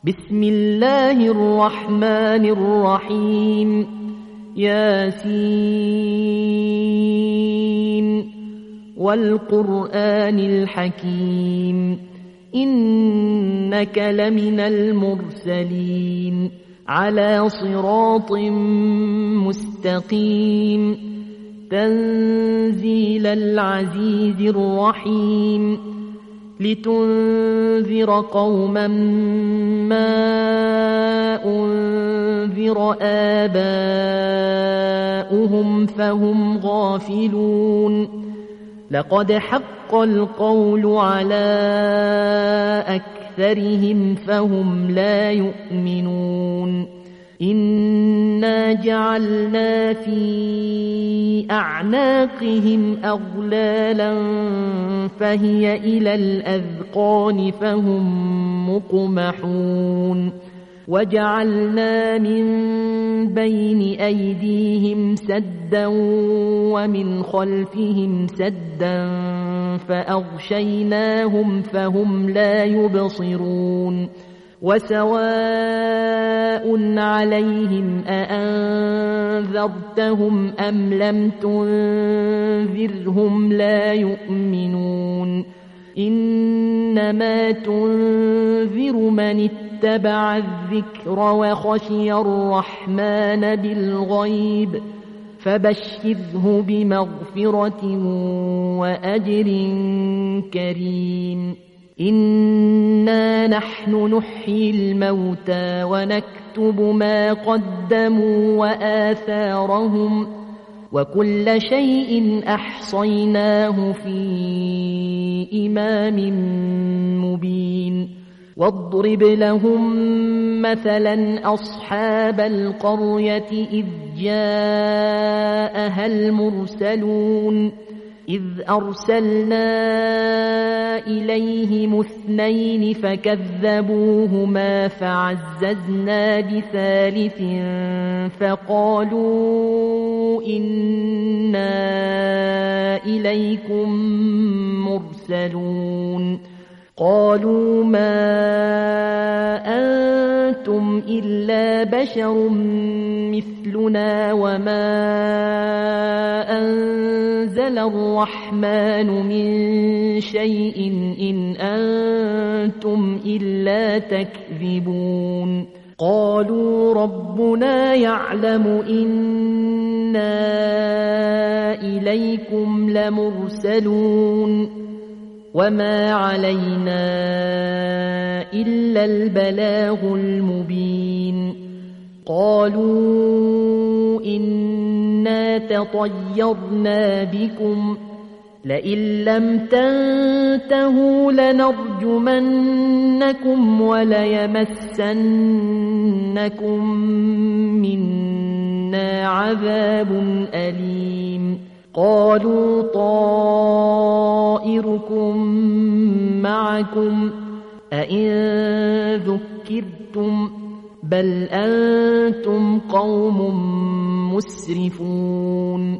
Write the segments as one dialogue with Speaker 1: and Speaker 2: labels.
Speaker 1: بسم الله الرحمن الرحيم ياسين والقرآن الحكيم إنك لمن المرسلين على صراط مستقيم تنزيل العزيز الرحيم لتنذر قوما ما أنذر آباؤهم فهم غافلون لقد حق القول على أكثرهم فهم لا يؤمنون إنا جعلنا في أعناقهم أغلالا فهي إلى الأذقان فهم مقمحون وجعلنا من بين أيديهم سدا ومن خلفهم سدا فأغشيناهم فهم لا يبصرون وسواء عليهم أأنذرتهم أم لم تنذرهم لا يؤمنون إنما تنذر من اتبع الذكر وخشي الرحمن بالغيب فبشره بمغفرة وأجر كريم إنا نحن نحيي الموتى ونكتب ما قدموا وآثارهم وكل شيء أحصيناه في إمام مبين واضرب لهم مثلا أصحاب القرية إذ جاءها المرسلون إذ أرسلنا إليهم 2 فكذبوهما فعززنا بثالث فقالوا إنا إليكم مرسلون قالوا ما أنتم إلا بشر مثلنا وما أنزل الرحمن من شيء إن أنتم إلا تكذبون قالوا ربنا يعلم إنا إليكم لمرسلون وما علينا إلا البلاغ المبين قالوا إنا تطيرنا بكم لئن لم تنتهوا لنرجمنكم وليمسنكم منا عذاب أليم قالوا طائركم معكم أئن ذكرتم بل أنتم قوم مسرفون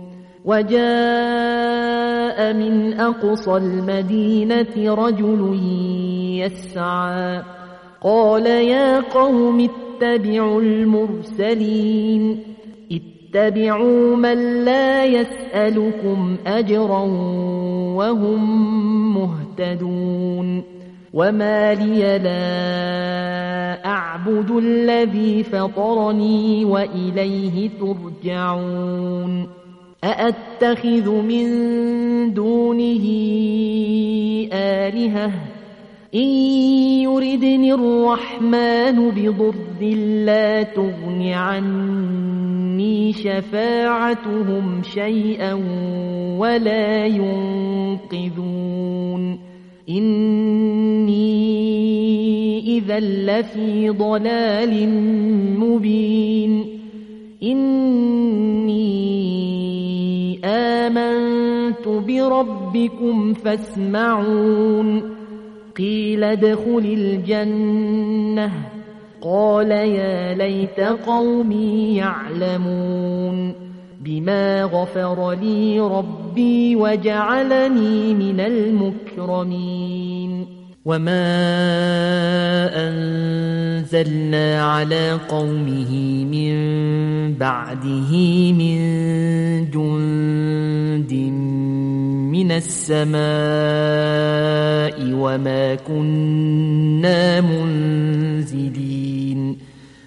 Speaker 1: وجاء من أقصى المدينة رجل يسعى قال يا قوم اتبعوا المرسلين اتبعوا من لا يسألكم أجرا وهم مهتدون وما لي لا أعبد الذي فطرني وإليه ترجعون أأتخذ من دونه آلهة إن يردني الرحمن بضر لا تغن عني شفاعتهم شيئا ولا ينقذون إني إذا لفي ضلال مبين إني آمنت بربكم فاسمعون قيل ادخل الجنة قال يا ليت قومي يعلمون بما غفر لي ربي وجعلني من المكرمين وما أنزلنا على قومه من بعده من جند من السماء وما كنا منزلين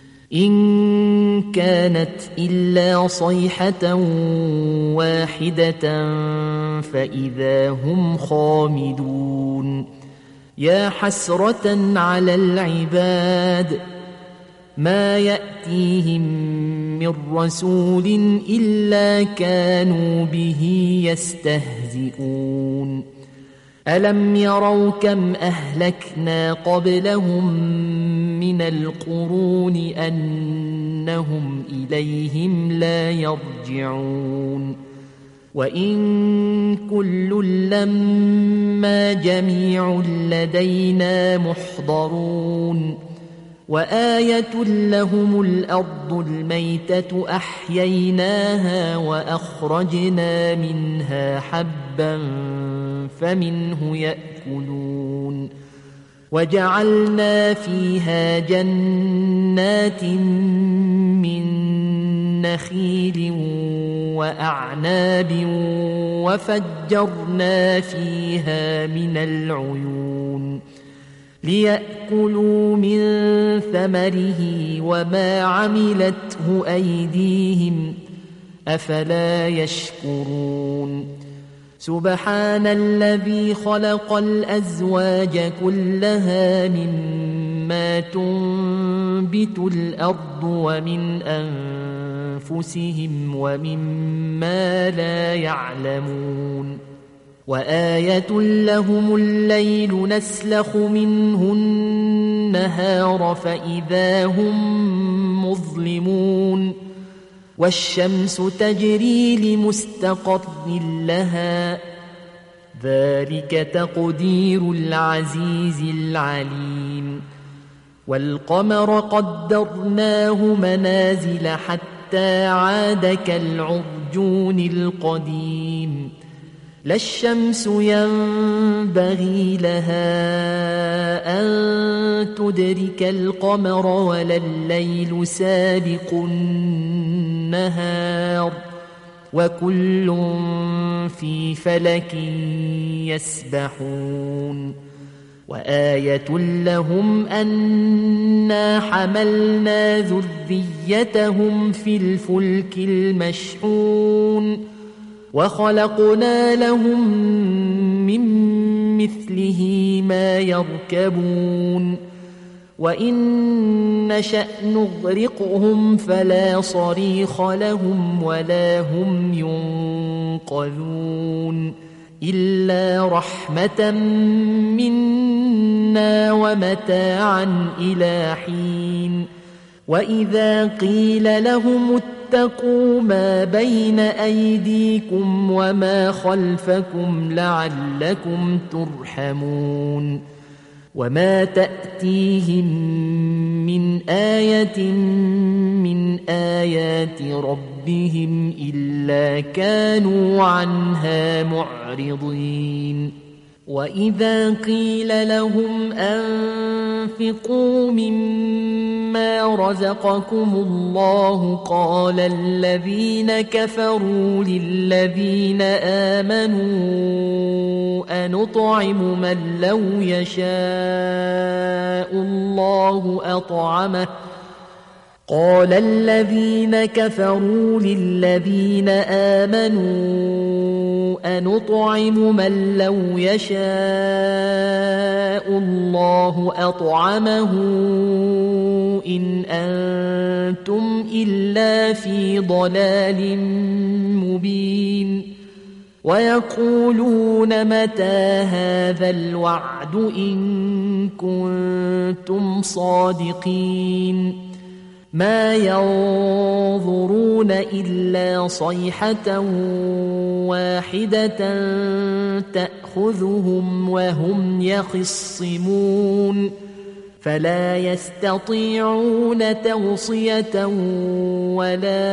Speaker 1: إن كانت إلا صيحة واحدة فإذا هم خامدون يا حسرة على العباد ما يأتيهم من رسول إلا كانوا به يستهزئون ألم يروا كم أهلكنا قبلهم من القرون أنهم إليهم لا يرجعون وإن كل لما جميع لدينا محضرون وآية لهم الأرض الميتة أحييناها وأخرجنا منها حبا فمنه يأكلون وجعلنا فيها جنات من نخيل وأعناب وفجرنا فيها من العيون ليأكلوا من ثمره وما عملته أيديهم أفلا يشكرون سبحان الذي خلق الأزواج كلها مما تنبت الأرض ومن أنفسهم ومما لا يعلمون وآية لهم الليل نسلخ منه النهار فإذا هم مظلمون والشمس تجري لمستقر لها ذلك تقدير العزيز العليم والقمر قدرناه منازل حتى عاد كالعرجون القديم لا الشمس ينبغي لها أن تدرك القمر ولا الليل سابق النهار وكل في فلك يسبحون وآية لهم أنا حملنا ذريتهم في الفلك المشحون وخلقنا لهم من مثله ما يركبون وإن نشأ نغرقهم فلا صريخ لهم ولا هم ينقذون إلا رحمة منا ومتاعا إلى حين وإذا قيل لهم اتقوا ما بين أيديكم وما خلفكم لعلكم ترحمون وما تأتيهم من آية من آيات ربهم إلا كانوا عنها معرضين وإذا قيل لهم أنفقوا مما رزقكم الله قال الذين كفروا للذين آمنوا أنطعم من لو يشاء الله أطعمه قال الذين كفروا للذين آمنوا أنطعم من لو يشاء الله أطعمه إن أنتم إلا في ضلال مبين ويقولون متى هذا الوعد إن كنتم صادقين ما ينظرون إلا صيحة واحدة تأخذهم وهم يخصمون فلا يستطيعون توصية ولا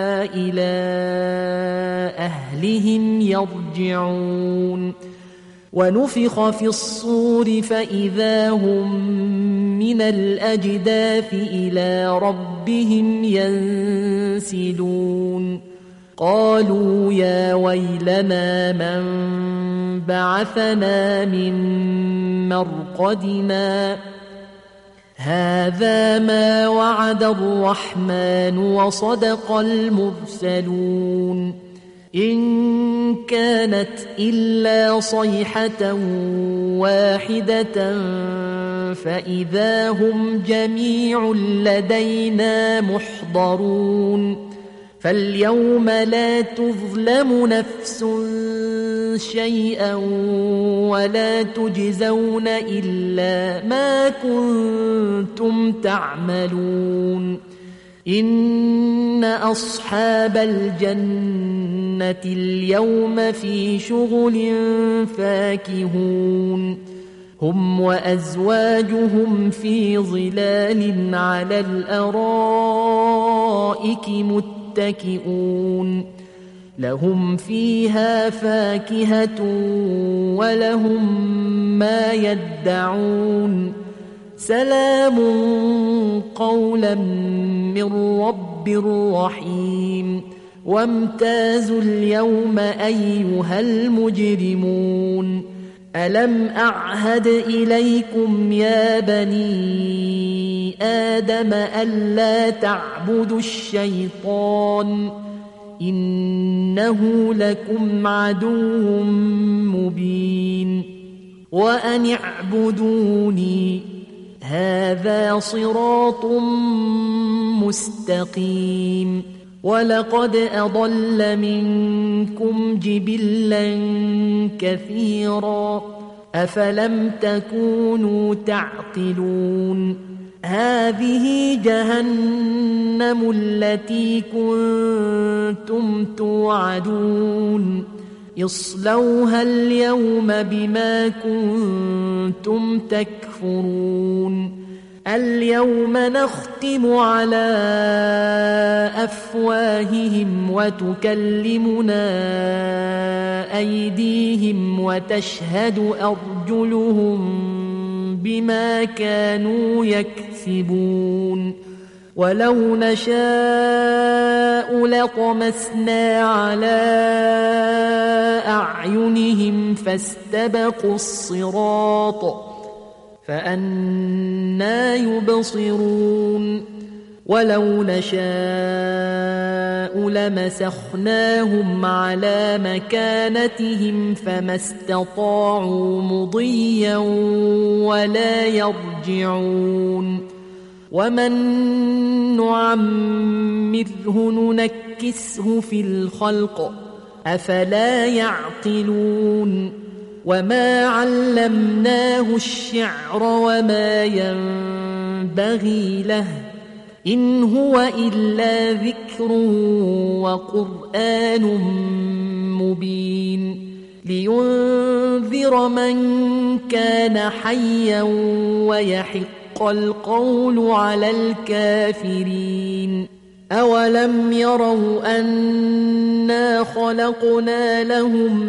Speaker 1: إلى أهلهم يرجعون ونفخ في الصور فإذا هم من الأجداث إلى ربهم ينسلون قالوا يا ويلنا من بعثنا من مرقدنا هذا ما وعد الرحمن وصدق المرسلون إن كانت إلا صيحة واحدة فإذا هم جميع لدينا محضرون فاليوم لا تظلم نفس شيئا ولا تجزون إلا ما كنتم تعملون إن أصحاب الجنة اليوم في شغل فاكهون هم وأزواجهم في ظلال على الأرائك متكئون لهم فيها فاكهة ولهم ما يدعون سلام قولا من رب رحيم وامتازوا اليوم أيها المجرمون ألم أعهد إليكم يا بني آدم ألا تعبدوا الشيطان إنه لكم عدو مبين وأن اعبدوني هذا صراط مستقيم ولقد أضل منكم جبلا كثيرا أفلم تكونوا تعقلون هذه جهنم التي كنتم توعدون اصلوها اليوم بما كنتم تكفرون اليوم نختم على أفواههم وتكلمنا أيديهم وتشهد أرجلهم بما كانوا يكسبون ولو نشاء لطمسنا على أعينهم فاستبقوا الصراط فأنى يبصرون ولو نشاء لمسخناهم على مكانتهم فما استطاعوا مضيا ولا يرجعون ومن نعمره ننكسه في الخلق أفلا يعقلون وما علمناه الشعر وما ينبغي له إن هو إلا ذكر وقرآن مبين لينذر من كان حيا ويحق القول على الكافرين أولم يروا أنا خلقنا لهم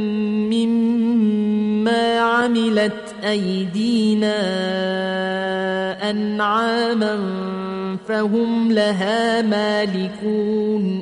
Speaker 1: مما عملت أيدينا أنعاما فهم لها مالكون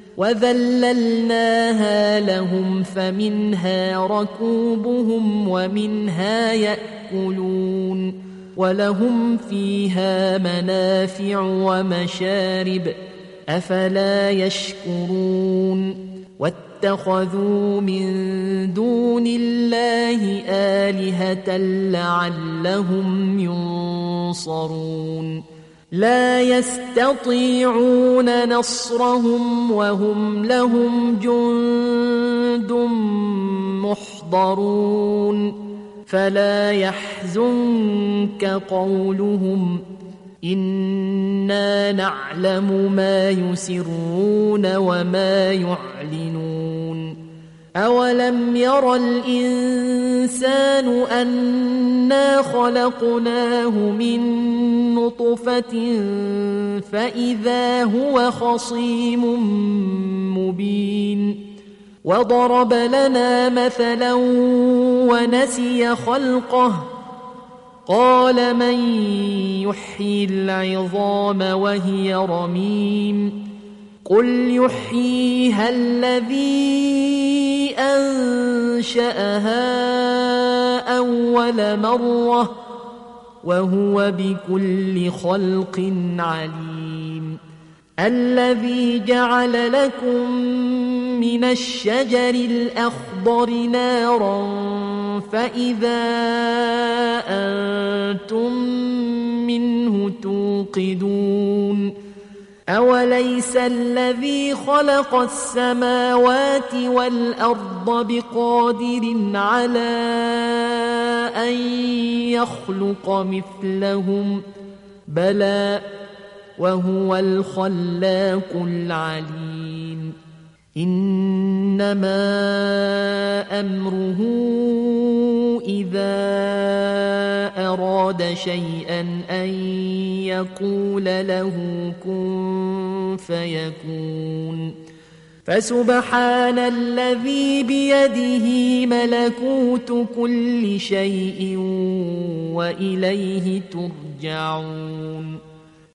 Speaker 1: وذللناها لهم فمنها ركوبهم ومنها يأكلون ولهم فيها منافع ومشارب أفلا يشكرون واتخذوا من دون الله آلهة لعلهم ينصرون لا يستطيعون نصرهم وهم لهم جند محضرون فلا يحزنك قولهم إنا نعلم ما يسرون وما يعلنون أولم ير الإنسان أنا خلقناه من نطفة فإذا هو خصيم مبين وضرب لنا مثلا ونسي خلقه قال من يحيي العظام وهي رميم قل يحييها الذي أنشأها أول مرة وهو بكل خلق عليم الذي جعل لكم من الشجر الأخضر نارا فإذا أنتم منه توقدون أوليس الذي خلق السماوات والأرض بقادر على أن يخلق مثلهم بلى وهو الخلاق العليم إنما أمره إذا أراد شيئا أن يقول له كن فيكون فسبحان الذي بيده ملكوت كل شيء وإليه ترجعون